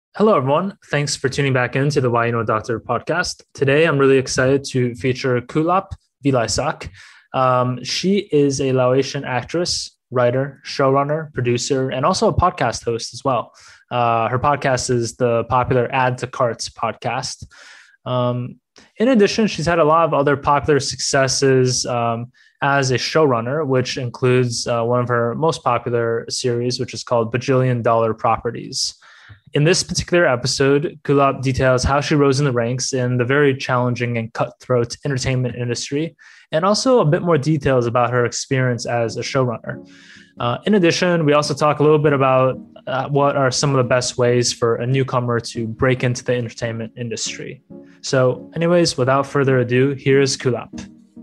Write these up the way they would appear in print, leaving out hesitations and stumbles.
Hello, everyone. Thanks for tuning back into the Why You Know Doctor podcast. Today, I'm really excited to feature Kulap Vilaysack. She is a Laotian actress, writer, showrunner, producer, and also a podcast host as well. Her podcast is the popular Add to Carts podcast. Um, in addition, she's had a lot of other popular successes as a showrunner, which includes one of her most popular series, which is called Bajillion Dollar Properties. In this particular episode, Gulab details how she rose in the ranks in the very challenging and cutthroat entertainment industry, and also a bit more details about her experience as a showrunner. In addition, we also talk a little bit about what are some of the best ways for a newcomer to break into the entertainment industry. So, anyways, without further ado, here's Kulap.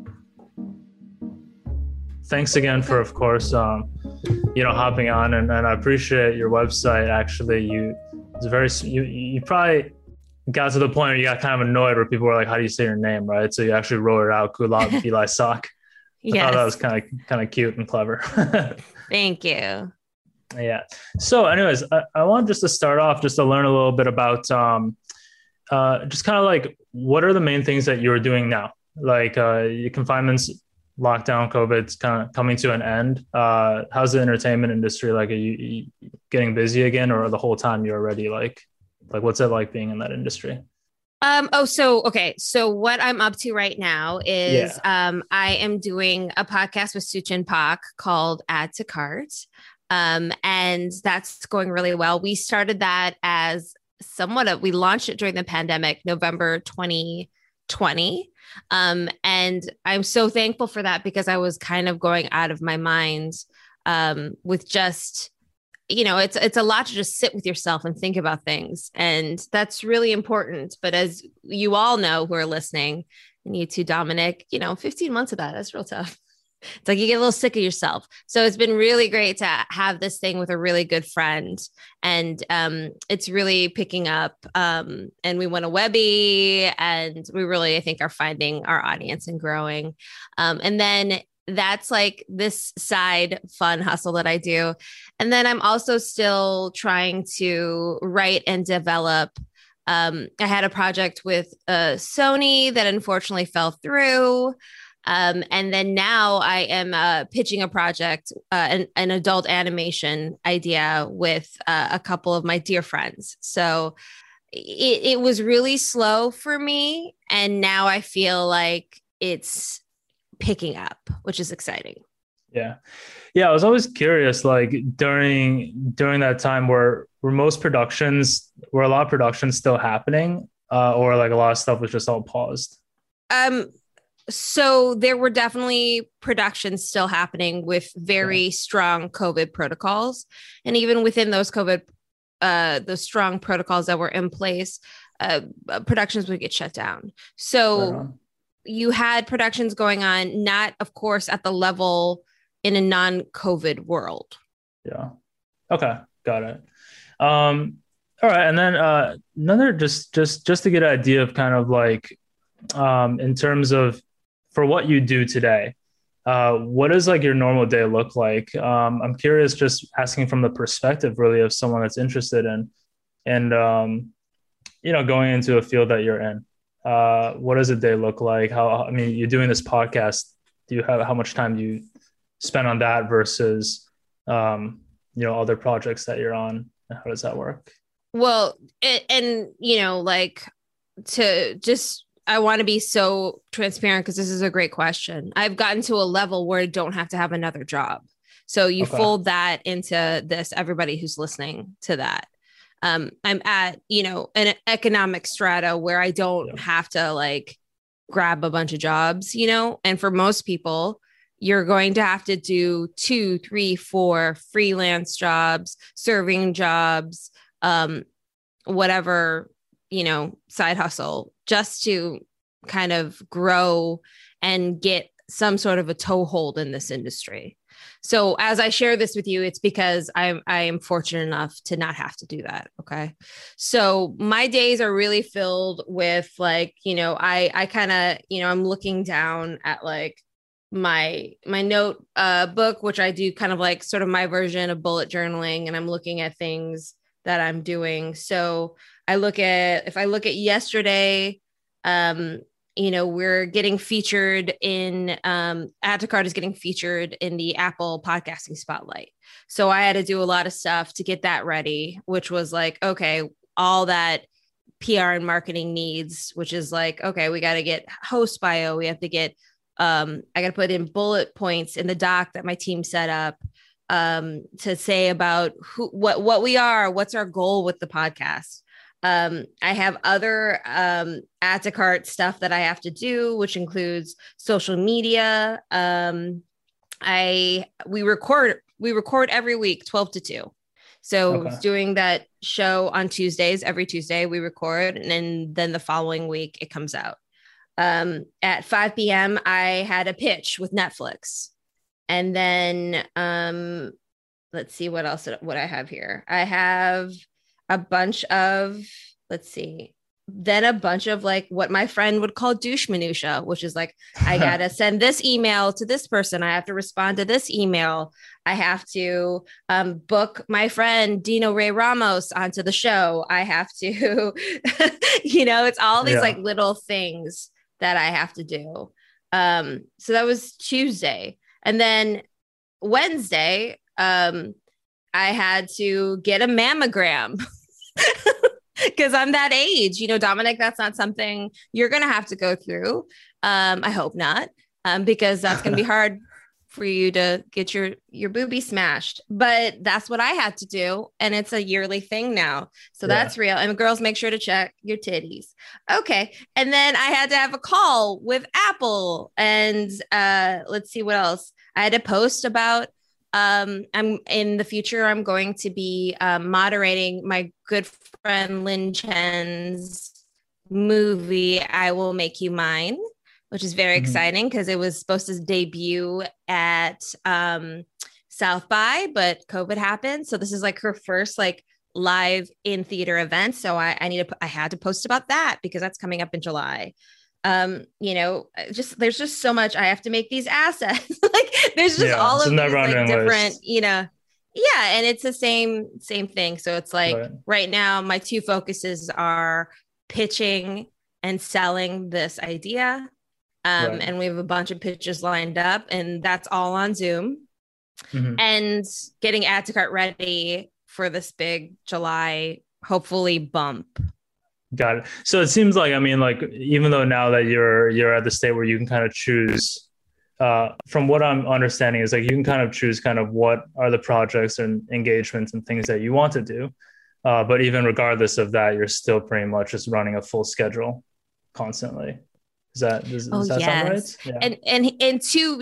Thanks again for, of course, hopping on, and I appreciate your website. Actually, you probably got to the point where you got kind of annoyed where people were like, how do you say your name, right? So you actually wrote it out, Kulap Vilaysack. I thought that was kind of cute and clever. Thank you. Yeah. So anyways, I want just to start off just to learn a little bit about just kind of like what are the main things that you're doing now? Like your confinements, lockdown, COVID's kind of coming to an end. How's the entertainment industry? Like, are you getting busy again, or the whole time you're already like what's it like being in that industry? So what I'm up to right now is Yeah. I am doing a podcast with Suchin Pak called Add to Cart. And that's going really well. We started that as we launched it during the pandemic, November 2020. And I'm so thankful for that because I was kind of going out of my mind with just, it's a lot to just sit with yourself and think about things. And that's really important. But as you all know who are listening, and you too, Dominic, 15 months of that's real tough. It's like you get a little sick of yourself. So it's been really great to have this thing with a really good friend. And it's really picking up. And we went a Webby, and we really, I think, are finding our audience and growing. And then that's like this side fun hustle that I do. And then I'm also still trying to write and develop. I had a project with Sony that unfortunately fell through. And then now I am pitching a project, an adult animation idea with a couple of my dear friends. So it was really slow for me. And now I feel like it's picking up, which is exciting. Yeah. Yeah. I was always curious, like during that time where a lot of productions still happening, or like a lot of stuff was just all paused. So there were definitely productions still happening with very strong COVID protocols. And even within those the strong protocols that were in place, productions would get shut down. So you had productions going on, not, of course, at the level in a non-COVID world. Yeah. Okay. Got it. All right. And then another just to get an idea of kind of like in terms of for what you do today, what does like your normal day look like? I'm curious, just asking from the perspective really of someone that's interested in and going into a field that you're in. What does a day look like? I mean, you're doing this podcast. How much time do you spend on that versus other projects that you're on? How does that work? Well, I want to be so transparent because this is a great question. I've gotten to a level where I don't have to have another job. So you fold that into this, everybody who's listening to that. I'm at, an economic strata where I don't have to like grab a bunch of jobs, and for most people, you're going to have to do 2, 3, 4 freelance jobs, serving jobs, whatever, side hustle just to kind of grow and get some sort of a toehold in this industry. So as I share this with you, it's because I am fortunate enough to not have to do that. Okay. So my days are really filled with like, I kind of, I'm looking down at like my note book, which I do kind of like sort of my version of bullet journaling. And I'm looking at things that I'm doing. So if I look at yesterday, we're getting featured in Add to Cart is getting featured in the Apple podcasting spotlight. So I had to do a lot of stuff to get that ready, which was like, okay, all that PR and marketing needs, which is like, okay, we got to get host bio. We have to get, I got to put in bullet points in the doc that my team set up to say about what we are, what's our goal with the podcast. I have other Add to Cart stuff that I have to do, which includes social media. We record every week, 12 to 2. So doing that show on Tuesdays, every Tuesday we record, and then the following week it comes out. At 5 p.m. I had a pitch with Netflix. And then let's see what I have here. I have a bunch of like what my friend would call douche minutia, which is like, I got to send this email to this person. I have to respond to this email. I have to book my friend Dino Ray Ramos onto the show. I have to, it's all these like little things that I have to do. So that was Tuesday. And then Wednesday, I had to get a mammogram. Because I'm that age, Dominic, that's not something you're going to have to go through. I hope not, because that's going to be hard for you to get your boobie smashed. But that's what I had to do. And it's a yearly thing now. So that's real. And girls, make sure to check your titties. Okay. And then I had to have a call with Apple. And let's see what else. I had to post about I'm in the future, I'm going to be moderating my good friend Lin Chen's movie, I Will Make You Mine, which is very exciting because it was supposed to debut at South by, but COVID happened. So this is like her first like live in theater event. So I had to post about that because that's coming up in July. There's just so much. I have to make these assets. Like there's just all of these like different, and it's the same thing. So it's like right now my two focuses are pitching and selling this idea. And we have a bunch of pitches lined up, and that's all on Zoom. And getting Add to Cart ready for this big July, hopefully bump. Got it. So it seems like, even though now that you're at the state where you can kind of choose, from what I'm understanding is like you can kind of choose kind of what are the projects and engagements and things that you want to do. But even regardless of that, you're still pretty much just running a full schedule constantly. Does that sound right? Yeah. And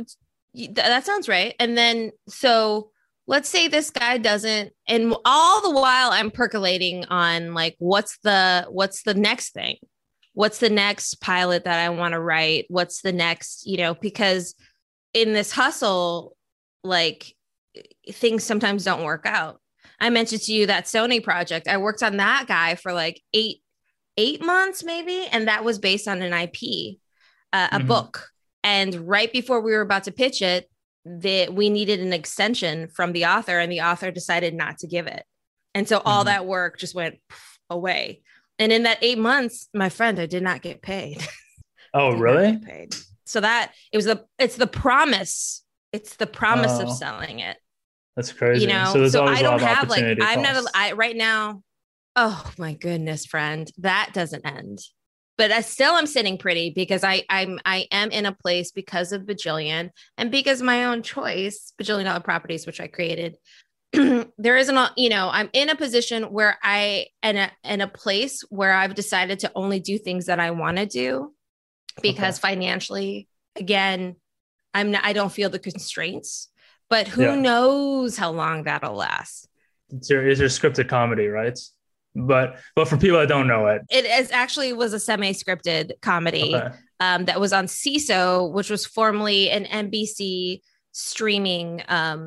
that sounds right. And then, so let's say this guy doesn't, and all the while I'm percolating on like, what's the next thing? What's the next pilot that I want to write? What's the next, because in this hustle, like things sometimes don't work out. I mentioned to you that Sony project. I worked on that guy for like eight months maybe. And that was based on an IP, a book. And right before we were about to pitch it, we needed an extension from the author, and the author decided not to give it. And so all that work just went away. And in that 8 months, my friend, I did not get paid. Oh, really? Paid. So it's the promise. It's the promise of selling it. That's crazy. So there's always I don't a lot of have like, I'm not, right now. Oh my goodness, friend, that doesn't end. But I'm sitting pretty because I am in a place because of Bajillion and because of my own choice, Bajillion Dollar Properties, which I created. There isn't, I'm in a position where in a place where I've decided to only do things that I want to do because financially, again, I don't feel the constraints, but who knows how long that'll last. It's your scripted comedy, right? But for people that don't know it, was a semi-scripted comedy that was on CISO, which was formerly an NBC streaming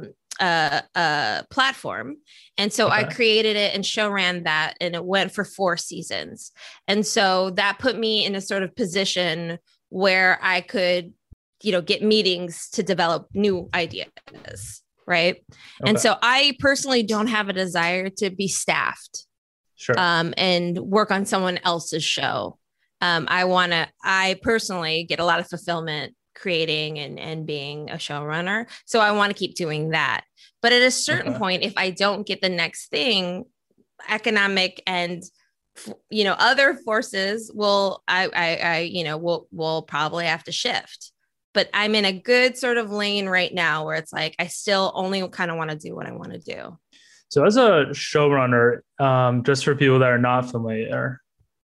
platform. And so I created it and show ran that, and it went for 4 seasons. And so that put me in a sort of position where I could, get meetings to develop new ideas. Right. And so I personally don't have a desire to be staffed. Sure. And work on someone else's show. I personally get a lot of fulfillment creating and being a showrunner. So I want to keep doing that. But at a certain point, if I don't get the next thing, economic and other forces will will probably have to shift. But I'm in a good sort of lane right now where it's like I still only kind of want to do what I want to do. So as a showrunner, just for people that are not familiar,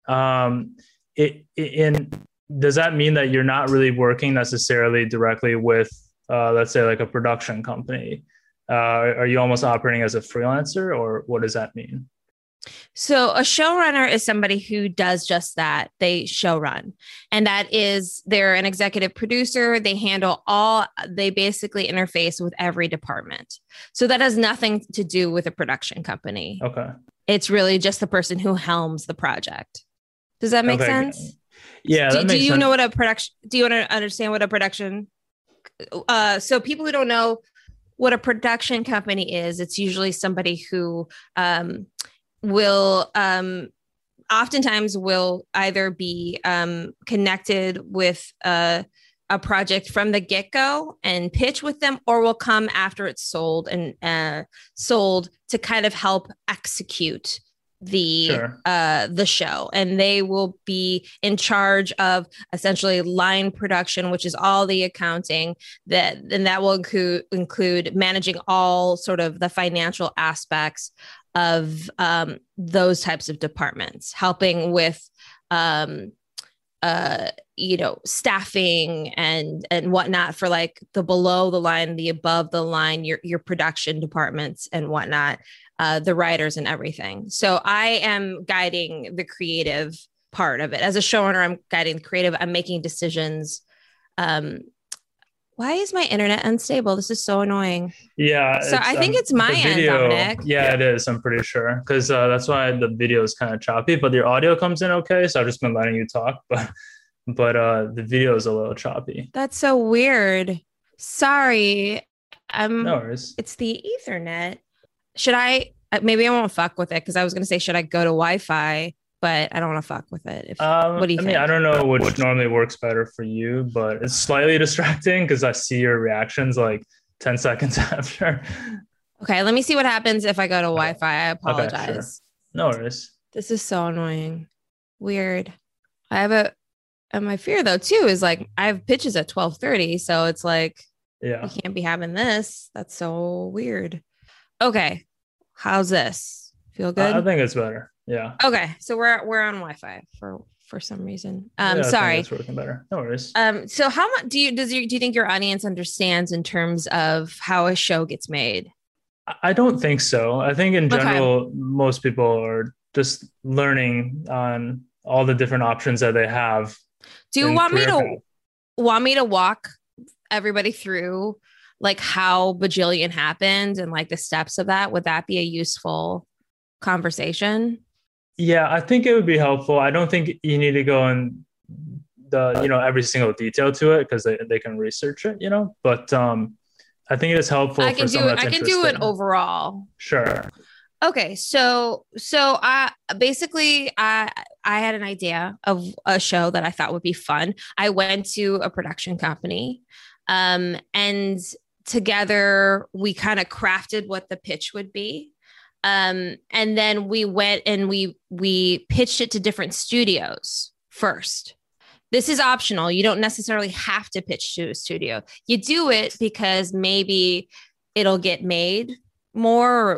does that mean that you're not really working necessarily directly with, let's say, like a production company? Are you almost operating as a freelancer, or what does that mean? So a showrunner is somebody who does just that. They showrun, and they're an executive producer. They basically interface with every department. So that has nothing to do with a production company. Okay. It's really just the person who helms the project. Does that make sense? Yeah. Do you know what a production, do you want to understand what a production? So people who don't know what a production company is, it's usually somebody who, oftentimes will either be connected with a project from the get-go and pitch with them, or will come after it's sold and sold to kind of help execute the show. And they will be in charge of essentially line production, which is all the accounting that will include managing all sort of the financial aspects of those types of departments, helping with staffing and whatnot for like the below the line, the above the line, your production departments and whatnot, the writers and everything. So I am guiding the creative part of it. As a showrunner, I'm guiding the creative. I'm making decisions. Why is my internet unstable? This is so annoying. Yeah. So I think it's my end, Dominic. Yeah, it is. I'm pretty sure. Because that's why the video is kind of choppy, but your audio comes in okay. So I've just been letting you talk, but the video is a little choppy. That's so weird. Sorry. No worries. It's the Ethernet. Maybe I won't fuck with it because I was going to say, should I go to Wi-Fi? But I don't want to fuck with it. What do you think? I don't know which normally works better for you, but it's slightly distracting because I see your reactions like 10 seconds after. Okay, let me see what happens if I go to Wi-Fi. I apologize. Okay, sure. No worries. This is so annoying. Weird. And my fear though too is like I have pitches at 12:30, so it's like we can't be having this. That's so weird. Okay, how's this? Feel good? I think it's better. Yeah. Okay, so we're on Wi-Fi for some reason. Sorry, it's working better. No worries. So how much do you think your audience understands in terms of how a show gets made? I don't think so. I think in general, most people are just learning on all the different options that they have. Do you want me to walk everybody through like how Bajillion happened and like the steps of that? Would that be a useful conversation? Yeah, I think it would be helpful. I don't think you need to go in every single detail to it because they can research it, but I think it is helpful. I can do it overall. Sure. Okay, so I had an idea of a show that I thought would be fun. I went to a production company, and together we kind of crafted what the pitch would be. And then we went and we pitched it to different studios first. This is optional. You don't necessarily have to pitch to a studio. You do it because maybe it'll get made more.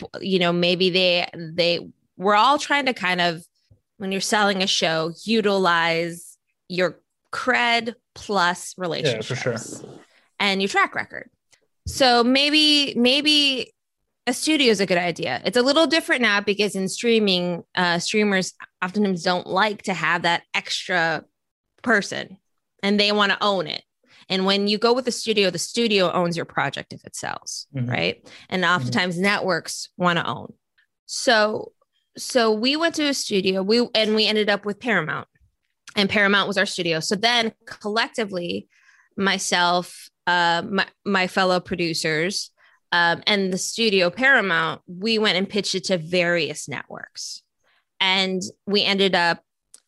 Maybe we're all trying to kind of, when you're selling a show, utilize your cred plus relationships and your track record. So maybe a studio is a good idea. It's a little different now because in streaming, streamers oftentimes don't like to have that extra person and they want to own it. And when you go with the studio owns your project if it sells, right? And oftentimes networks want to own. So we went to a studio. We ended up with Paramount, and Paramount was our studio. So then collectively, myself, my fellow producers, and the studio Paramount, we went and pitched it to various networks. And we ended up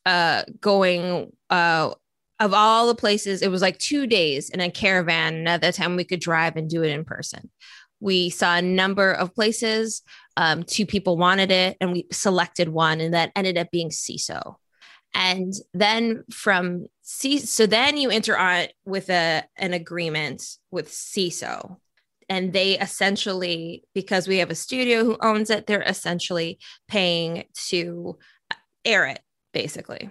going of all the places, it was like 2 days in a caravan. And at that time we could drive and do it in person. We saw a number of places. 2 people wanted it, and we selected one, and that ended up being CISO. And then from so then you enter on with an agreement with CISO. And they essentially, because we have a studio who owns it, they're essentially paying to air it, basically,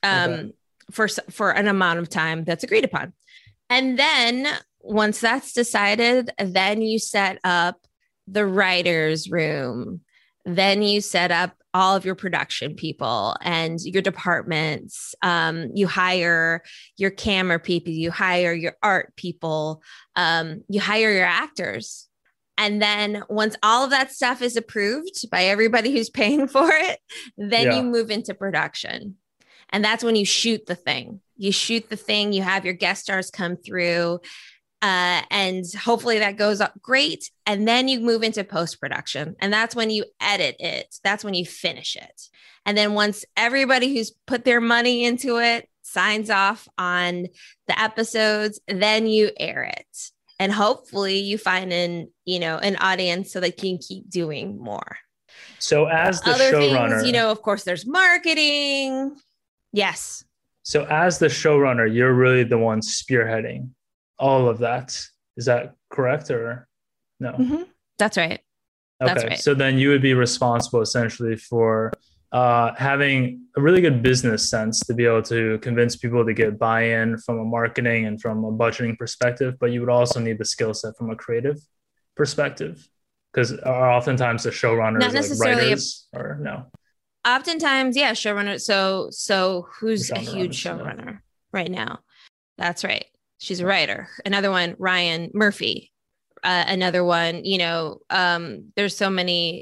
for an amount of time that's agreed upon. And then once that's decided, then you set up the writer's room. Then you set up all of your production people and your departments. You hire your camera people, you hire your art people, you hire your actors. And then once all of that stuff is approved by everybody who's paying for it, then you move into production. And that's when you shoot the thing. You shoot the thing, you have your guest stars come through, and hopefully that goes up great. And then you move into post-production, and that's when you edit it. That's when you finish it. And then once everybody who's put their money into it signs off on the episodes, then you air it. And hopefully you find an audience so they can keep doing more. So as the showrunner, of course there's marketing. Yes. So as the showrunner, you're really the one spearheading all of that. Is that correct or no? Mm-hmm. That's right. Okay. That's right. So then you would be responsible essentially for having a really good business sense to be able to convince people to get buy-in from a marketing and from a budgeting perspective, but you would also need the skill set from a creative perspective, because oftentimes the showrunner is like writers or no. Oftentimes, yeah, showrunner. So who's a huge showrunner right now? That's right. She's a writer. Another one, Ryan Murphy. Another one, there's so many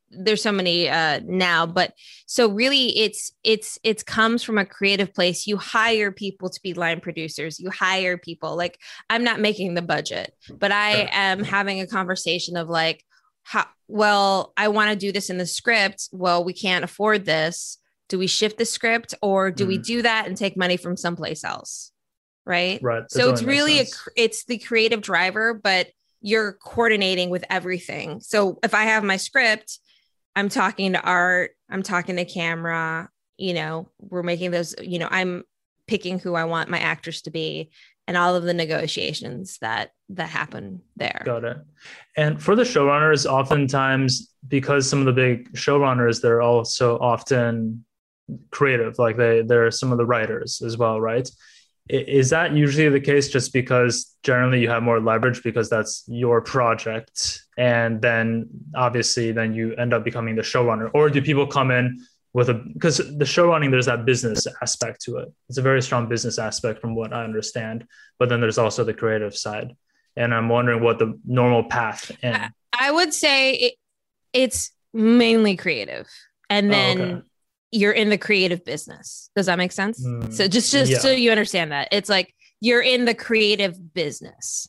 now, but so really it's comes from a creative place. You hire people to be line producers. You hire people, like, I'm not making the budget, but I am having a conversation of like, I want to do this in the script. Well, we can't afford this. Do we shift the script, or do we do that and take money from someplace else? Right. So it's really it's the creative driver, but you're coordinating with everything. So if I have my script, I'm talking to art, I'm talking to camera, we're making those, I'm picking who I want my actors to be, and all of the negotiations that happen there. Got it. And for the showrunners, oftentimes, because some of the big showrunners, they're also often creative, like they're some of the writers as well, right? Is that usually the case just because generally you have more leverage because that's your project, and then obviously then you end up becoming the showrunner? Or do people come in because the showrunning, there's that business aspect to it. It's a very strong business aspect from what I understand, but then there's also the creative side. And I'm wondering what the normal path in. I would say it's mainly creative, and then you're in the creative business. Does that make sense? So just so you understand that it's like you're in the creative business,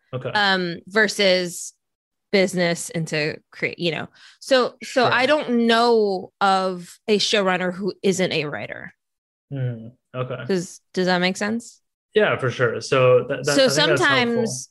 versus business into create, So sure. I don't know of a showrunner who isn't a writer. Okay. Does that make sense? Yeah, for sure. So so sometimes,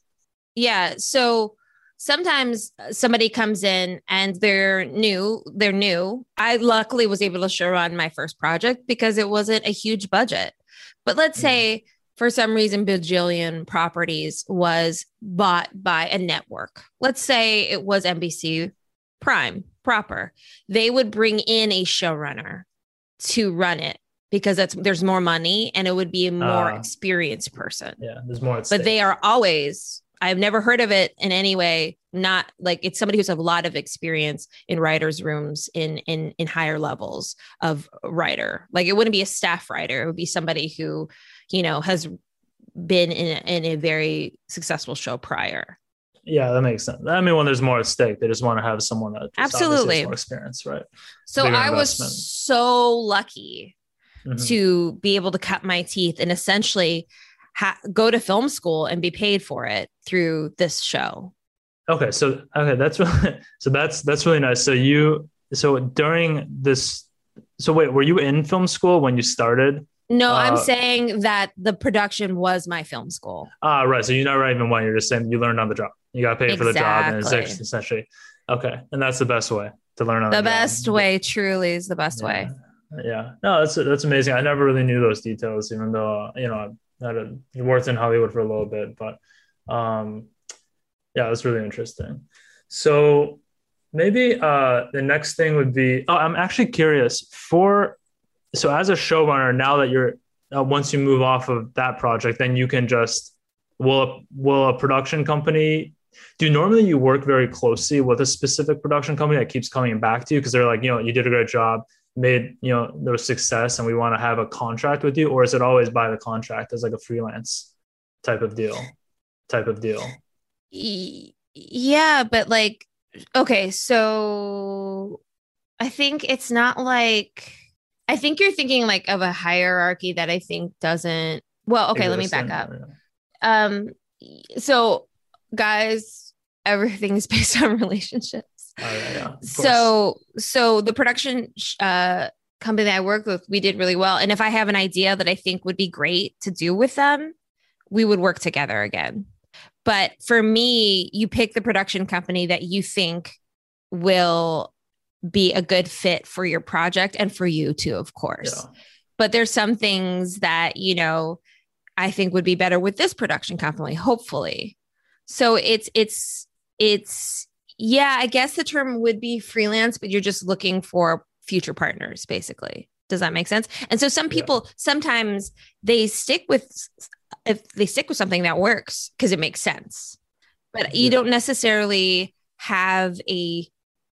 so sometimes somebody comes in and they're new. I luckily was able to showrun my first project because it wasn't a huge budget. But let's say for some reason, Bajillion Properties was bought by a network. Let's say it was NBC Prime proper. They would bring in a showrunner to run it because there's more money, and it would be a more experienced person. Yeah, there's more at stake. But they are always, I've never heard of it in any way. Not like it's somebody who's a lot of experience in writers' rooms in higher levels of writer. Like it wouldn't be a staff writer. It would be somebody who, has been in a very successful show prior. Yeah, that makes sense. I mean, when there's more at stake, they just want to have someone that absolutely has more experience, right? So I was so lucky to be able to cut my teeth and essentially go to film school and be paid for it through this show. Okay. That's really, that's really nice. So during this So wait, were you in film school when you started? No, I'm Uh, saying that the production was my film school. right. So you never even went. You're just saying you learned on the job. You got paid for the job, and it's Exactly. essentially okay. And that's the best way to learn on The the job. best way truly is the best Yeah, way. yeah. No, that's amazing. I never really knew those details, even though I worked in Hollywood for a little bit. But um, yeah, that's really interesting. So maybe the next thing would be. Oh, I'm actually curious for. So as a showrunner, now that you're once you move off of that project, then you can just will a production company do normally you work very closely with a specific production company that keeps coming back to you because they're like, you did a great job, made, there was success and we want to have a contract with you, or is it always by the contract as like a freelance type of deal type of deal? Yeah, but like, okay, so I think it's not like, I think you're thinking like of a hierarchy that I think doesn't, well, okay, let me Exist back up. Um, so guys, everything is based on relationships. Oh, yeah, So the production company that I worked with, we did really well. And if I have an idea that I think would be great to do with them, we would work together again. But for me, you pick the production company that you think will be a good fit for your project and for you too, of course. Yeah. But there's some things that, I think would be better with this production company, hopefully. So it's yeah, I guess the term would be freelance, but you're just looking for future partners, basically. Does that make sense? And so some people sometimes they stick with if they stick with something that works because it makes sense. But you don't necessarily have a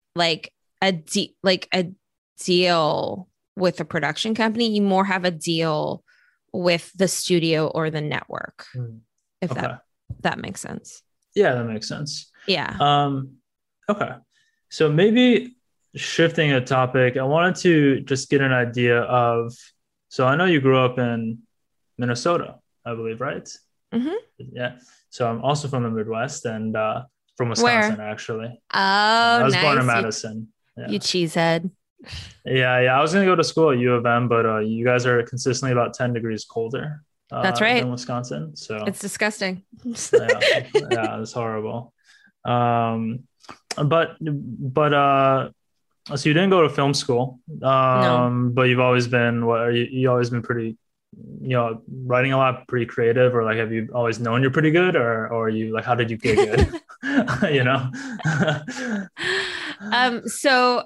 deal with a production company. You more have a deal with the studio or the network, if that makes sense. Yeah, that makes sense. Yeah. Okay. So maybe shifting a topic, I wanted to just get an idea of, so I know you grew up in Minnesota, I believe, right? Mm-hmm. Yeah. So I'm also from the Midwest and from Wisconsin, actually. Oh, I was born in nice. Madison. You cheesehead. Yeah. I was going to go to school at U of M, but you guys are consistently about 10 degrees colder That's right. than Wisconsin. So it's disgusting. yeah, it's horrible. But so you didn't go to film school, No. but you've always been you always been pretty, writing a lot, pretty creative, or like have you always known you're pretty good, or you like how did you get good? So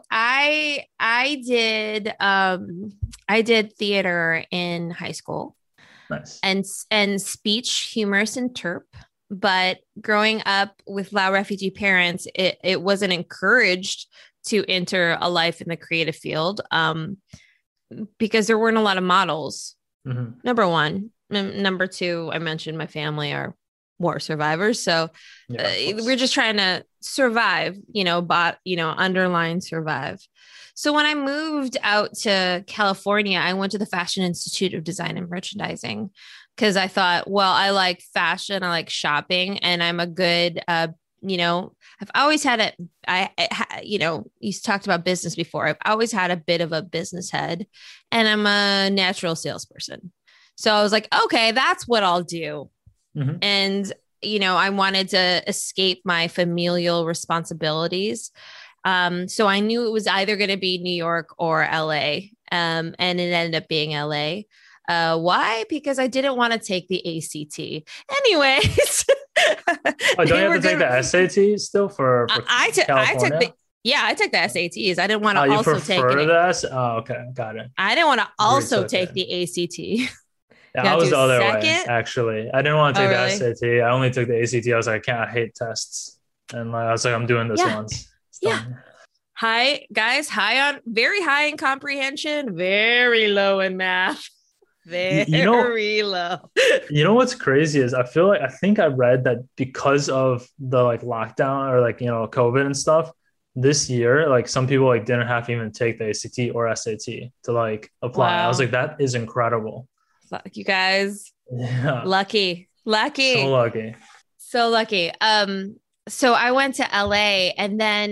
I did theater in high school. Nice. And speech, humorous and terp. But growing up with Lao refugee parents, it wasn't encouraged to enter a life in the creative field because there weren't a lot of models. Mm-hmm. Number one. Number two, I mentioned my family are war survivors. So we're just trying to survive, underline survive. So when I moved out to California, I went to the Fashion Institute of Design and Merchandising because I thought, well, I like fashion, I like shopping, and I'm a good, I've always had you talked about business before. I've always had a bit of a business head, and I'm a natural salesperson. So I was like, okay, that's what I'll do. Mm-hmm. And, I wanted to escape my familial responsibilities. So I knew it was either going to be New York or LA. And it ended up being LA. Why? Because I didn't want to take the ACT. Anyways. Don't you have to take the SAT still for California? I took the SATs. I didn't want to also take it. Oh, okay. Got it. I didn't want to also take the ACT. Yeah, I was the other way, actually. I didn't want to take the SAT. I only took the ACT. I was like, I hate tests. And I was like, I'm doing this once. Yeah. High, guys, very high in comprehension, very low in math. Very low. You know what's crazy is I think I read that because of the lockdown or COVID and stuff this year, some people didn't have to even take the ACT or SAT to apply. Wow. I was like, that is incredible. You guys, lucky, so lucky. So I went to LA, and then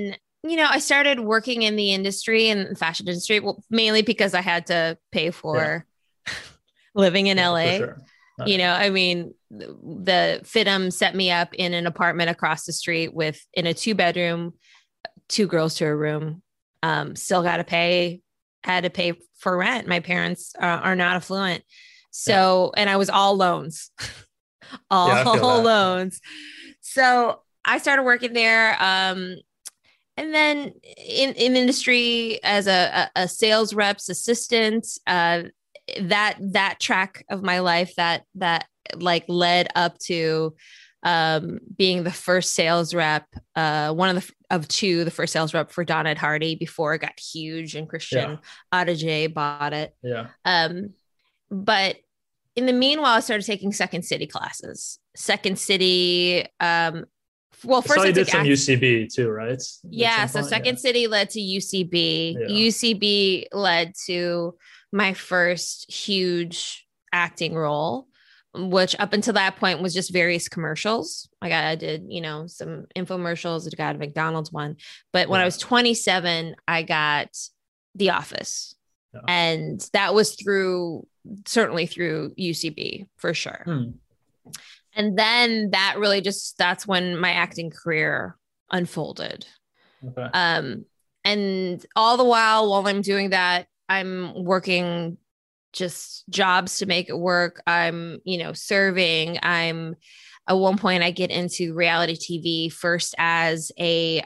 I started working in the industry and the fashion industry, well, mainly because I had to pay for living in LA. For sure. I mean, the FITM set me up in an apartment across the street in a 2-bedroom, 2 girls to a room. Still had to pay for rent. My parents are not affluent. So, and I was all loans, all loans. So I started working there. And then in industry as a sales rep's assistant, that track of my life that like led up to being the first sales rep, one of two, the first sales rep for Donna Ed Hardy before it got huge and Christian Audigier bought it. Yeah. But in the meanwhile, I started taking Second City classes. Second City, well, first I did some UCB too, right? Yeah. So Second City led to UCB. Yeah. UCB led to my first huge acting role, which up until that point was just various commercials. Like I did, some infomercials. I got a McDonald's one. But when I was 27, I got The Office. Yeah. And that was certainly through UCB for sure. And then that's when my acting career unfolded. Okay. And all the while I'm doing that, I'm working just jobs to make it work. I'm, serving. At one point I get into reality TV first as a,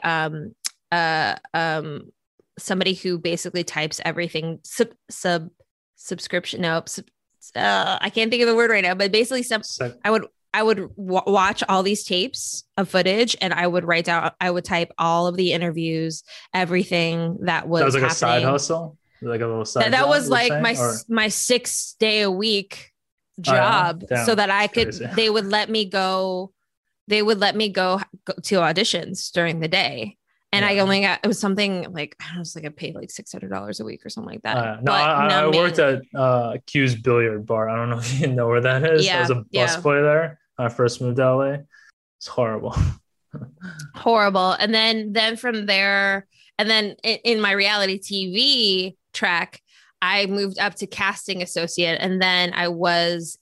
somebody who basically types everything subscription. No, I can't think of the word right now, but basically I would watch all these tapes of footage and I would type all of the interviews, everything that was like happening. A side hustle, like a little side. That was like my 6 day a week job, so that they would let me go. They would let me go to auditions during the day. And I only got, it was something like, I was like, I paid like $600 a week or something like that. I worked at Q's Billiard Bar. I don't know if you know where that is. I was a busboy there when I first moved to LA. It's horrible. Horrible. And then from there, and then in my reality TV track, I moved up to casting associate. And then I was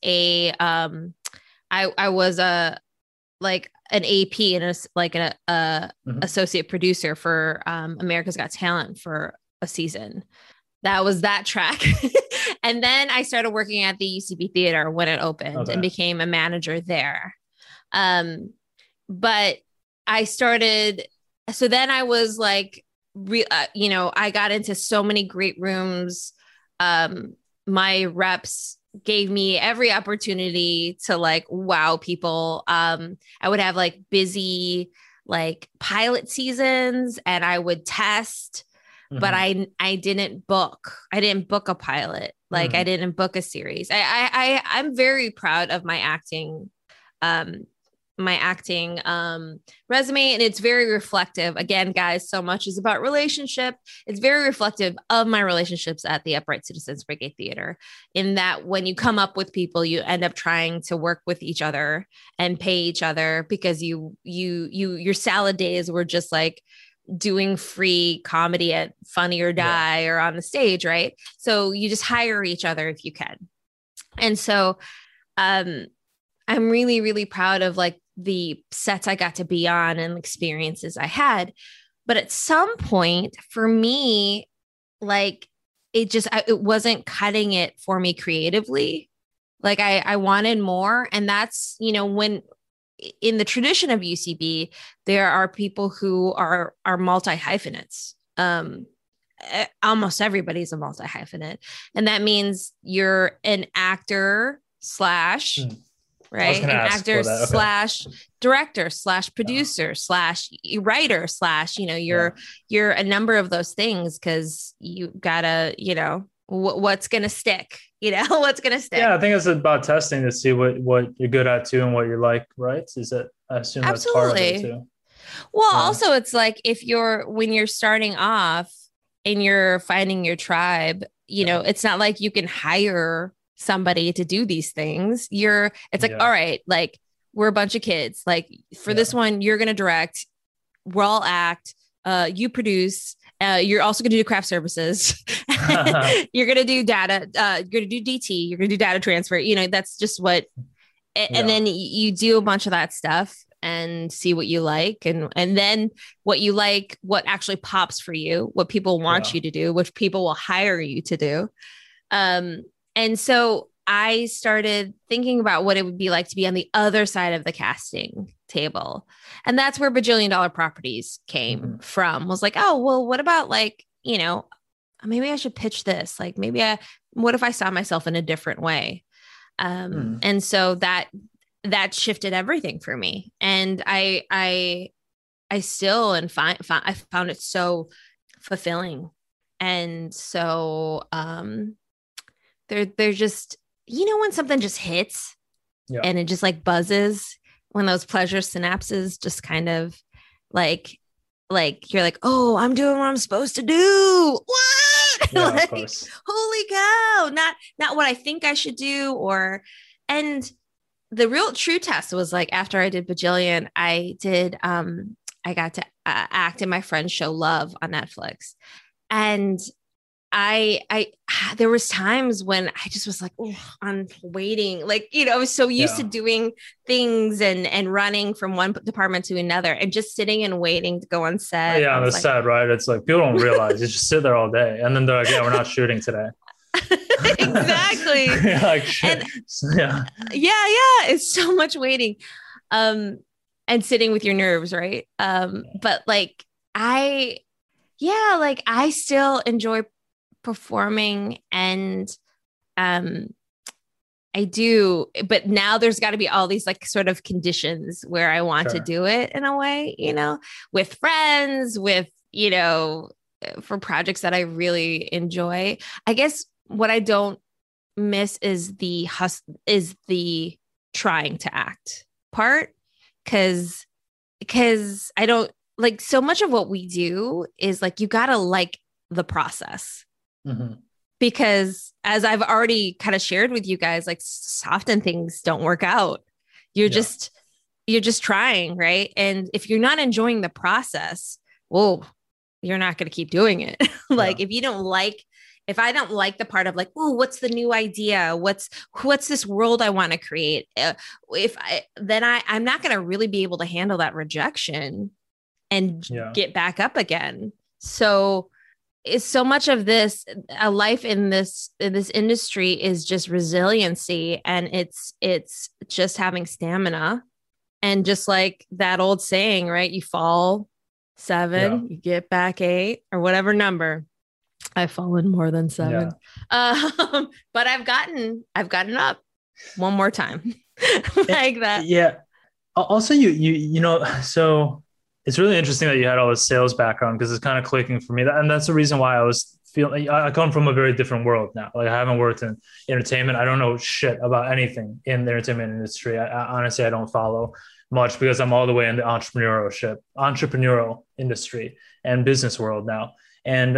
like an AP and associate producer for America's Got Talent for a season. That was that track. And then I started working at the UCB Theater when it opened and became a manager there. But I started, so then I was like, I got into so many great rooms. My reps gave me every opportunity to like wow people. I would have like busy like pilot seasons and I would test, but I didn't book a pilot. Like I didn't book a series. I'm very proud of my acting resume. And it's very reflective. Again, guys, so much is about relationship. It's very reflective of my relationships at the Upright Citizens Brigade Theater, in that when you come up with people, you end up trying to work with each other and pay each other, because your salad days were just like doing free comedy at Funny or Die or on the stage. Right. So you just hire each other if you can. And so, I'm really, really proud of like the sets I got to be on and experiences I had. But at some point for me, like it wasn't cutting it for me creatively. Like I wanted more. And that's, when in the tradition of UCB, there are people who are multi-hyphenates. Almost everybody's a multi-hyphenate. And that means you're an actor slash right? An actor slash director slash producer slash writer slash, you're a number of those things, because you gotta, what's going to stick, what's going to stick. Yeah. I think it's about testing to see what you're good at too and what you like, right? Is it, I assume that's part of it too. Well, also it's like when you're starting off and you're finding your tribe, it's not like you can hire somebody to do these things. It's like, all right, like we're a bunch of kids. Like for this one, you're going to direct, we'll all act, you produce. You're also going to do craft services. You're going to do data. You're going to do DT. You're going to do data transfer. You know, that's just what. And then you do a bunch of that stuff and see what you like, and then what you like, what actually pops for you, what people want you to do, which people will hire you to do. And so I started thinking about what it would be like to be on the other side of the casting table. And that's where Bajillion Dollar Properties came from. Was like, oh, well, what about like, you know, maybe I should pitch this. Like what if I saw myself in a different way? And so that shifted everything for me. And I still I found it so fulfilling. And so, they're just, you know, when something just hits and it just like buzzes, when those pleasure synapses just kind of like you're like, oh, I'm doing what I'm supposed to do. What? Yeah, like, holy cow. Not what I think I should do. And the real true test was like, after I did Bajillion, I got to act in my friend's show Love on Netflix. And there was times when I just was like, oh, I'm waiting. Like, you know, I was so used to doing things and running from one department to another and just sitting and waiting to go on set. Yeah, that's like, sad, right? It's like, people don't realize you just sit there all day and then they're like, yeah, we're not shooting today. Exactly. Like, shit. Yeah. It's so much waiting. And sitting with your nerves, right? But like, I still enjoy performing, and I do, but now there's got to be all these like sort of conditions where I want to do it in a way, you know, with friends, with, you know, for projects that I really enjoy. I guess what I don't miss is the trying to act part, because I don't like, so much of what we do is like, you got to like the process. Because as I've already kind of shared with you guys, like often things don't work out. You're just trying, right? And if you're not enjoying the process, well, you're not going to keep doing it. Like if I don't like the part of like, oh, what's the new idea? What's this world I want to create? I'm not going to really be able to handle that rejection and get back up again. So is so much of this, a life in this industry is just resiliency, and it's just having stamina, and just like that old saying, right? You fall 7, you get back 8, or whatever number. I've fallen more than 7, but I've gotten up one more time, like that. Yeah. Also, you know, so. It's really interesting that you had all this sales background, because it's kind of clicking for me. And that's the reason why I come from a very different world now. Like, I haven't worked in entertainment. I don't know shit about anything in the entertainment industry. I honestly, I don't follow much, because I'm all the way in the entrepreneurial industry and business world now. And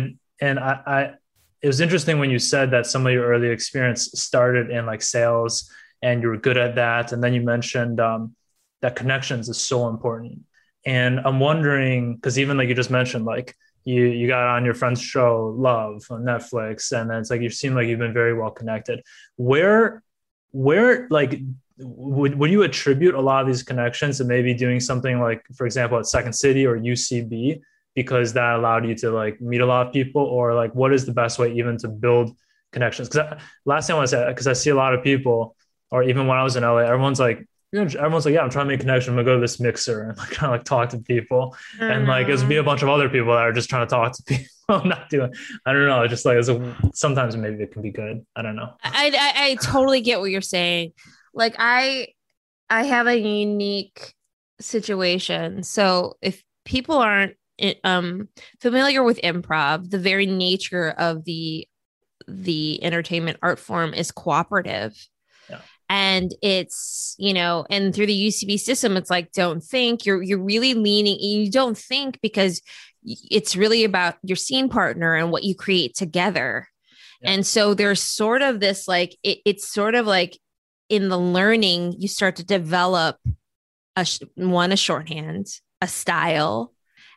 it was interesting when you said that some of your early experience started in like sales and you were good at that. And then you mentioned that connections is so important. And I'm wondering, because even like you just mentioned, like you got on your friend's show Love on Netflix, and then it's like you seem like you've been very well connected. Where like would you attribute a lot of these connections to maybe doing something like, for example, at Second City or UCB, because that allowed you to like meet a lot of people? Or like, what is the best way even to build connections? Because last thing I want to say, because I see a lot of people, or even when I was in LA, everyone's like, yeah, I'm trying to make a connection. I'm gonna go to this mixer and like kind of like talk to people, and like there's be a bunch of other people that are just trying to talk to people. I'm not doing. I don't know. It's just like sometimes maybe it can be good. I don't know. I totally get what you're saying. Like I have a unique situation. So if people aren't familiar with improv, the very nature of the entertainment art form is cooperative. And it's, you know, and through the UCB system, it's like, don't think. You're really leaning. You don't think, because it's really about your scene partner and what you create together. Yeah. And so there's sort of this, like, it's sort of like in the learning, you start to develop a shorthand, a style,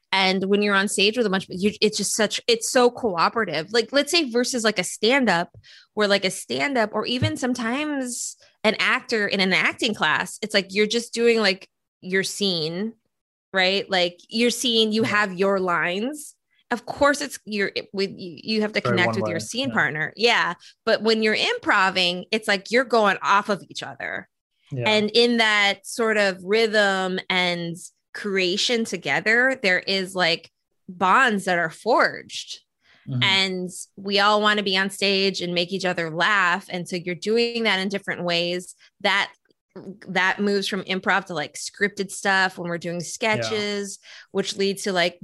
And when you're on stage with a bunch, it's just it's so cooperative. Like, let's say versus like a stand-up, where like a stand-up, or even sometimes an actor in an acting class, it's like you're just doing like your scene, right? Like your scene, you have your lines. Of course, you have to connect with your scene partner. Yeah. But when you're improving, it's like you're going off of each other. Yeah. And in that sort of rhythm and creation together, there is like bonds that are forged. Mm-hmm. And we all want to be on stage and make each other laugh. And so you're doing that in different ways. That moves from improv to like scripted stuff when we're doing sketches, which leads to like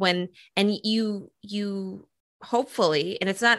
you hopefully, and it's not,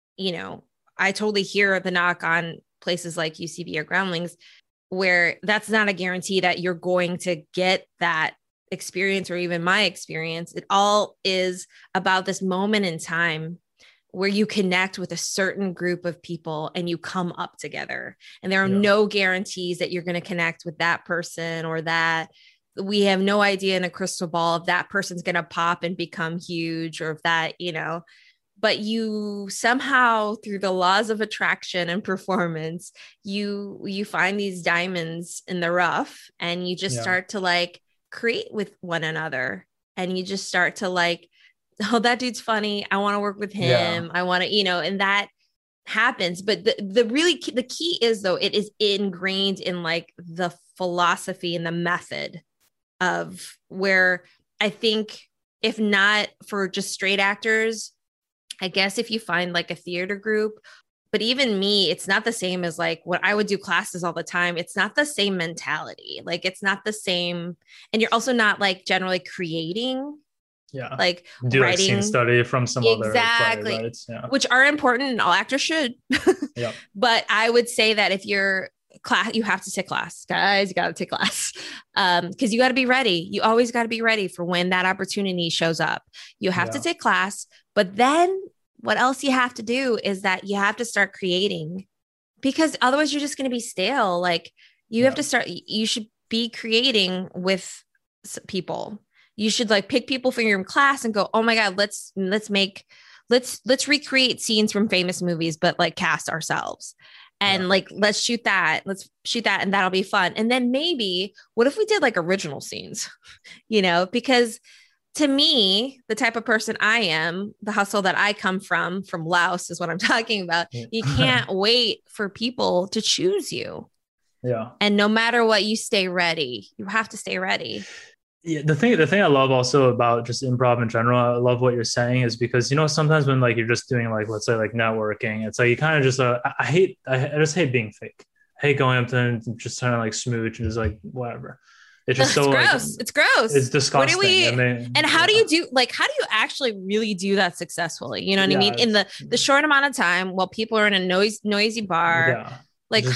I totally hear the knock on places like UCB or Groundlings, where that's not a guarantee that you're going to get that experience or even my experience. It all is about this moment in time where you connect with a certain group of people and you come up together. And there are no guarantees that you're going to connect with that person, or that we have no idea in a crystal ball if that person's going to pop and become huge, or if that, but you somehow, through the laws of attraction and performance, you find these diamonds in the rough, and you just start to like create with one another. And you just start to like, oh, that dude's funny, I want to work with him. I want to, and that happens. But the key is, though, it is ingrained in like the philosophy and the method of where I think, if not for just straight actors, I guess if you find like a theater group, but even me, it's not the same as like when I would do classes all the time. It's not the same mentality. Like, it's not the same. And you're also not like generally creating. Yeah. Like do writing, like scene study from some other play, right? Which are important, and all actors should. But I would say that if you're class, you have to take class, guys. You got to take class, because you got to be ready. You always got to be ready for when that opportunity shows up. You have to take class, but then what else you have to do is that you have to start creating, because otherwise you're just going to be stale. Like you have to start. You should be creating with people. You should like pick people from your class and go, oh my God, let's recreate scenes from famous movies, but like cast ourselves. And like, let's shoot that. And that'll be fun. And then maybe what if we did like original scenes, because to me, the type of person I am, the hustle that I come from Laos is what I'm talking about. You can't wait for people to choose you. Yeah. And no matter what, you stay ready. You have to stay ready. Yeah, the thing I love also about just improv in general, I love what you're saying, is because sometimes when like you're just doing like, let's say like networking, it's like you kind of just I just hate being fake. I hate going up to them and just trying to like smooch and just like whatever. It's just so gross. Like, it's gross. It's disgusting. How do you actually really do that successfully? You know what I mean? In the short amount of time while people are in a noisy bar, like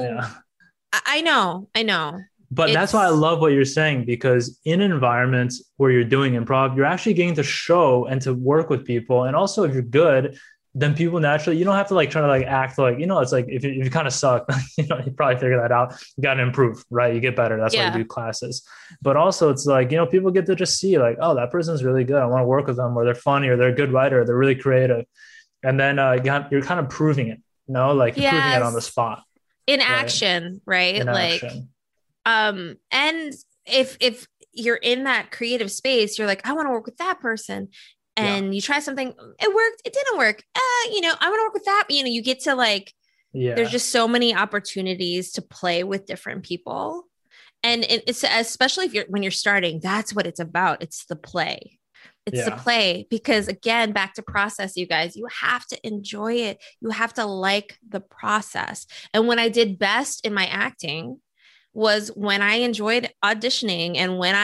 I know. But that's why I love what you're saying, because in environments where you're doing improv, you're actually getting to show and to work with people. And also if you're good, then people naturally, you don't have to like try to like act like, it's like if you kind of suck, you probably figure that out. You got to improve, right? You get better. That's why you do classes. But also it's like, people get to just see like, oh, that person's really good. I want to work with them, or they're funny, or they're a good writer, or they're really creative. And then you're kind of proving it, like you're proving it on the spot. In action, right? Action. And if you're in that creative space, you're like, I want to work with that person, and you try something, it worked, it didn't work. I want to work with that. You get to like, there's just so many opportunities to play with different people. And it's especially when you're starting, that's what it's about. It's the play. It's the play, because again, back to process, you guys, you have to enjoy it. You have to like the process. And when I did best in my acting was when I enjoyed auditioning, and when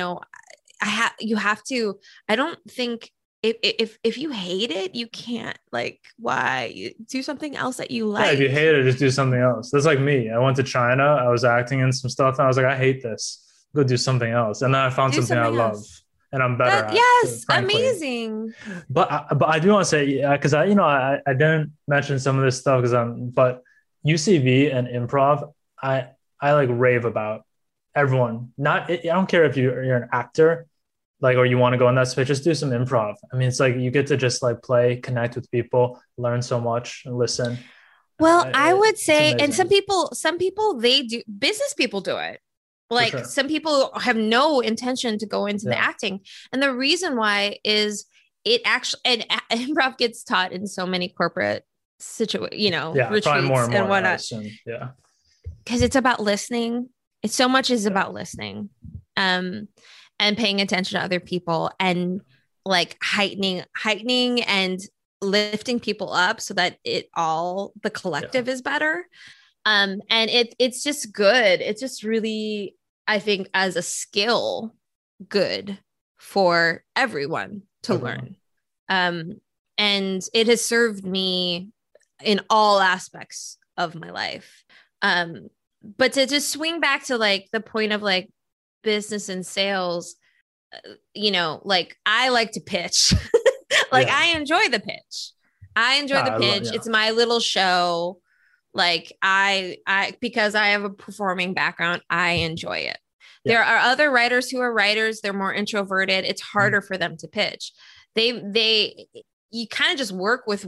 you have to, I don't think if you hate it, you can't, like, why? You do something else that you like. Yeah, if you hate it, just do something else. That's like me. I went to China, I was acting in some stuff, and I was like, I hate this. Go do something else. And then I found something I love, and I'm better at it. Yes, amazing. But I do want to say, because I didn't mention some of this stuff but UCB and improv, I like rave about everyone. I don't care if you're an actor. like, or you want to go in that space, just do some improv. I mean, it's like you get to just like play, connect with people, learn so much, and listen. Well, I would It's say, and amazing some people, they do, business people do it. for Like sure. some people have no intention to go into the Yeah, acting. And the reason why is it actually, and improv gets taught in so many corporate yeah, probably more retreats and and more, I whatnot, assume. Yeah, because it's about listening. It's so much is yeah, about listening, um, and paying attention to other people and like heightening and lifting people up so that the yeah. collective is better. And it's just good. It's just really, I think, as a skill, good for everyone to Everyone. learn. Um, and it has served me in all aspects of my life. But to just swing back to like the point of like business and sales, like I like to pitch. Like Yeah. I enjoy the pitch. I enjoy the pitch. Yeah, It's my little show. Like I because I have a performing background, I enjoy it. yeah. There are other writers who are writers, they're more introverted. It's Mhm. harder for them to pitch. They you kind of just work with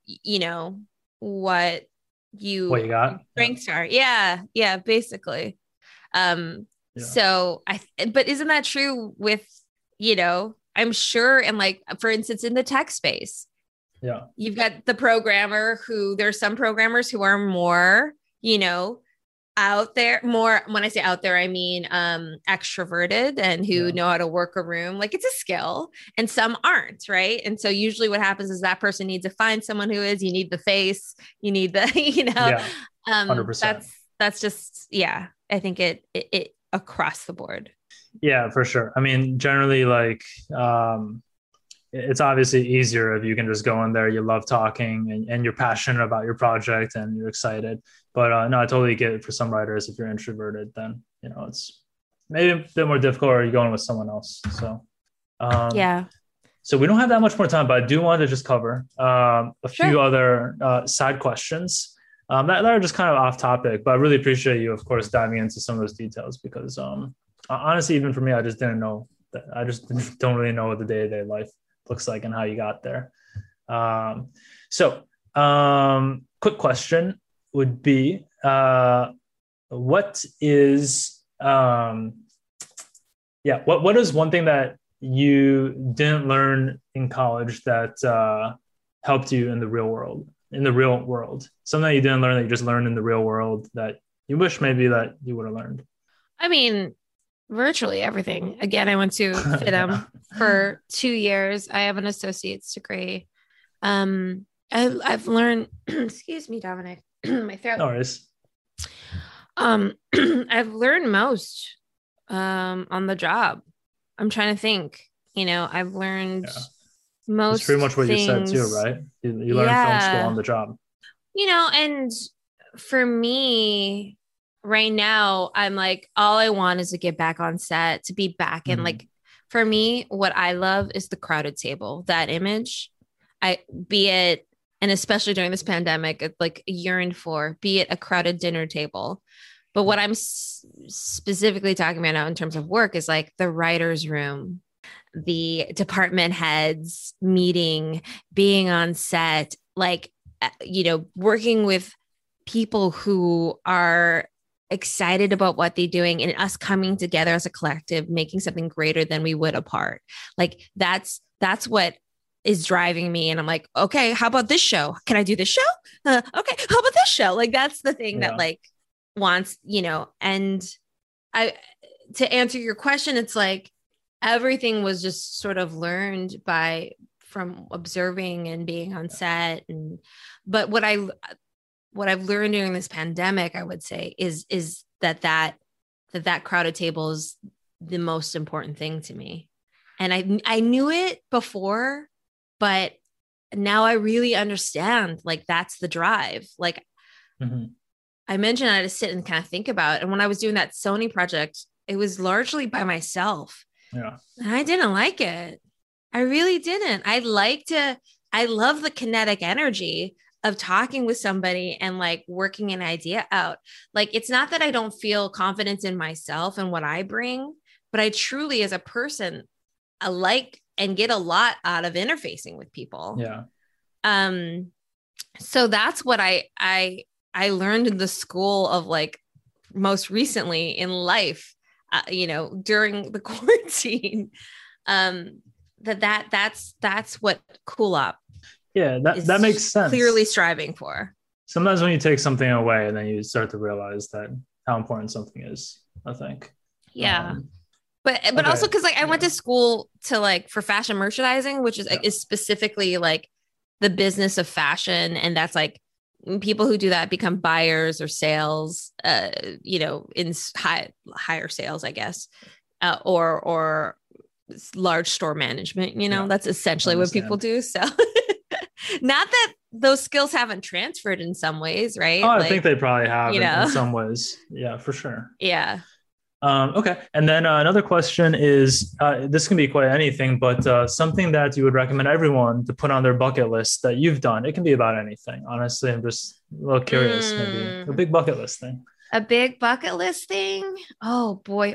what What you you got? Yeah, strengths are. Yeah, yeah, basically. Um, yeah, so but isn't that true with, I'm sure, and like, for instance, in the tech space, yeah, you've got the programmer who there's some programmers who are more, out there, more, when I say out there, I mean extroverted and who yeah, know how to work a room. Like it's a skill, and some aren't, right? And so usually what happens is that person needs to find someone who is, you need the face, you need the, yeah. 100%. that's just, yeah, I think it across the board. Yeah, for sure. I mean, generally, like, it's obviously easier if you can just go in there, you love talking and you're passionate about your project and you're excited. But no, I totally get it for some writers. If you're introverted, then, it's maybe a bit more difficult, or you're going with someone else. Um, Yeah, so we don't have that much more time, but I do want to just cover a few sure. other side questions that are just kind of off topic. But I really appreciate you, of course, diving into some of those details because honestly, even for me, I just didn't know that. I just don't really know what the day-to-day life looks like and how you got there. Quick question would be, what is, what is one thing that you didn't learn in college that helped you in the real world? In the real world, something that you didn't learn that you just learned in the real world that you wish maybe that you would have learned. I mean, virtually everything. Again, I went to FITM for 2 years. I have an associate's degree. I've learned, excuse me, Dominic, my throat. No worries. I've learned most on the job. I'm trying to think. I've learned Yeah. That's most pretty much what you said too, things. right? You learn film school on Yeah. the job. And for me, right now, I'm like, all I want is to get back on set, to be back. And Mm-hmm. like, for me, what I love is the crowded table, that image. Be it, and especially during this pandemic, it's like yearned for, be it a crowded dinner table. But what I'm specifically talking about now in terms of work is like the writer's room, the department heads meeting, being on set, like, working with people who are excited about what they're doing and us coming together as a collective, making something greater than we would apart. Like that's what is driving me. And I'm like, okay, how about this show? Can I do this show? Okay, how about this show? Like that's the thing that Yeah. like wants, and I, to answer your question, it's like everything was just sort of learned from observing and being on set. But what I've learned during this pandemic, I would say, is that crowded table is the most important thing to me. And I knew it before, but now I really understand, like, that's the drive. Like, Mm-hmm. I mentioned I had to sit and kind of think about it. And when I was doing that Sony project, it was largely by myself. Yeah. And I didn't like it. I really didn't. I love the kinetic energy of talking with somebody and like working an idea out. Like, it's not that I don't feel confidence in myself and what I bring, but I truly, as a person, like and get a lot out of interfacing with people. Yeah. So that's what I learned in the school of like most recently in life, during the quarantine. That's what Cool Up. Yeah, that makes sense. Clearly striving for. Sometimes when you take something away, and then you start to realize that how important something is, I think. Yeah. But okay. Also because like I went to school to like for fashion merchandising, which is specifically like the business of fashion. And that's like people who do that become buyers or sales, in higher sales, I guess, or large store management, that's essentially what people do. So not that those skills haven't transferred in some ways, right? Oh, I think they probably have in some ways. Yeah, for sure. Yeah. Okay. And then another question is, this can be quite anything, but something that you would recommend everyone to put on their bucket list that you've done. It can be about anything. Honestly, I'm just a little curious. Maybe a big bucket list thing. A big bucket list thing? Oh boy.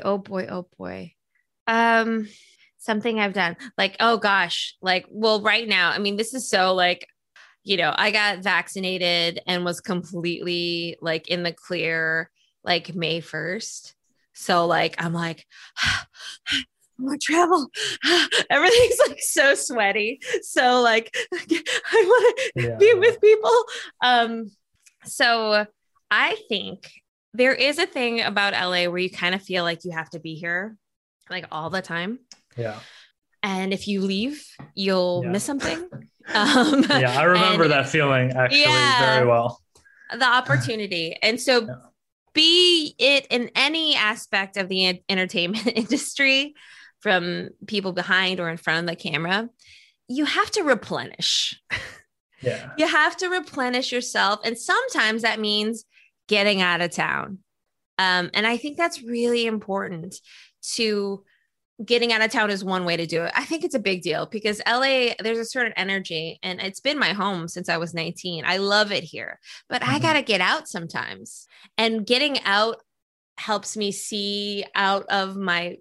Something I've done. Like, oh gosh. Like, well, right now, I mean, this is so like, I got vaccinated and was completely like in the clear, like May 1st. So like, I'm like, I want to travel. Everything's like so sweaty. So like, I want to be with people. So I think there is a thing about LA where you kind of feel like you have to be here like all the time. Yeah. And if you leave, you'll miss something. I remember that feeling actually very well. The opportunity. And so be it in any aspect of the entertainment industry, from people behind or in front of the camera, you have to replenish. Yeah. You have to replenish yourself. And sometimes that means getting out of town. And I think that's really important. Getting out of town is one way to do it. I think it's a big deal because LA, there's a certain energy, and it's been my home since I was 19. I love it here, but I got to get out sometimes, and getting out helps me see out of my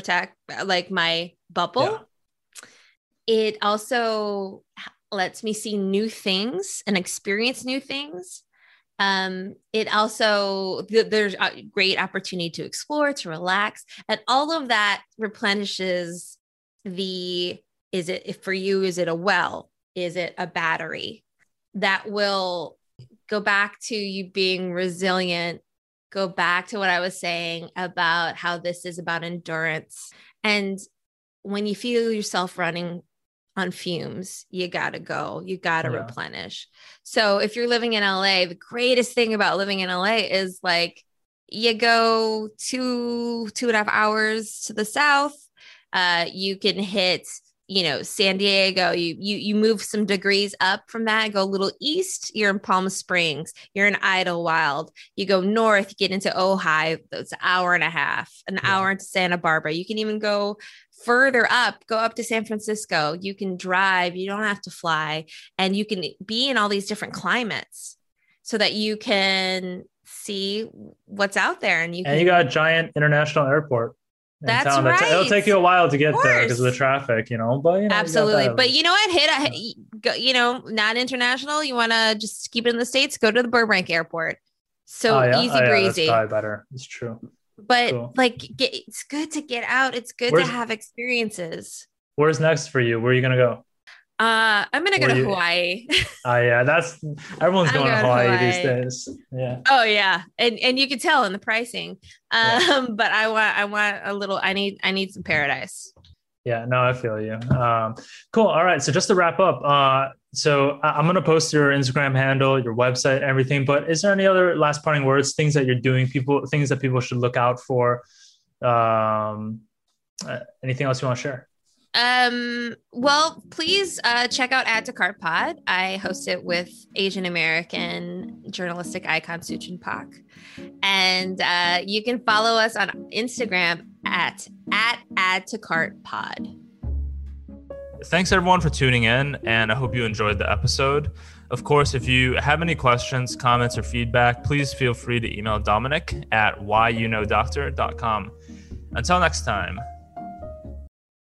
my bubble. Yeah. It also lets me see new things and experience new things. It also, there's a great opportunity to explore, to relax, and all of that replenishes is it a well? Is it a battery that will go back to you being resilient? Go back to what I was saying about how this is about endurance. And when you feel yourself running on fumes, you got to go, you got to replenish. So if you're living in LA, the greatest thing about living in LA is like, you go 2.5 hours to the south. You can hit, San Diego, you move some degrees up from that, go a little east, you're in Palm Springs, you're in Idlewild, you go north, you get into Ojai, it's an hour and a half, an hour into Santa Barbara. You can even go further up, go up to San Francisco. You can drive, you don't have to fly, and you can be in all these different climates so that you can see what's out there. And you got a giant international airport. That's right. It'll take you a while to get there because of the traffic, but absolutely. But you know what? Not international. You want to just keep it in the States, go to the Burbank airport. So easy breezy. That's probably better. It's true. But cool. It's good to get out. It's good to have experiences. Where's next for you? Where are you going to go? I'm going to go to Hawaii. That's everyone's going to Hawaii these days. Yeah. Oh yeah. And you can tell in the pricing. But I want a little, I need some paradise. Yeah, no, I feel you. Cool. All right. So just to wrap up, so I'm going to post your Instagram handle, your website, everything, but is there any other last parting words, things that you're doing, things that people should look out for? Anything else you want to share? Well, please check out Add to Cart Pod. I host it with Asian American journalistic icon Suchin Pak. And you can follow us on Instagram at Add to Cart Pod. Thanks everyone for tuning in, and I hope you enjoyed the episode. Of course, if you have any questions, comments, or feedback, please feel free to email Dominic at whyyouknowdoctor.com. Until next time.